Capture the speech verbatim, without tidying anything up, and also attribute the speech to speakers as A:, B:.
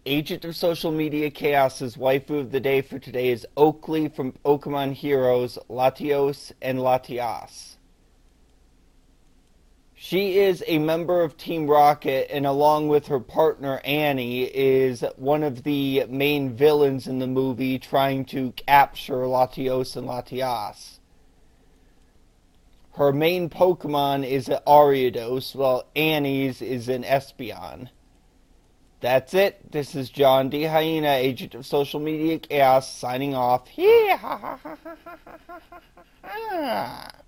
A: Agent of Social Media Chaos's waifu of the day for today is Oakley from Pokemon Heroes, Latios and Latias. She is a member of Team Rocket, and along with her partner Annie, is one of the main villains in the movie trying to capture Latios and Latias. Her main Pokemon is an Ariados, while Annie's is an Espeon. That's it. This is John D. Hyena, Agent of Social Media Chaos, signing off. Yeah.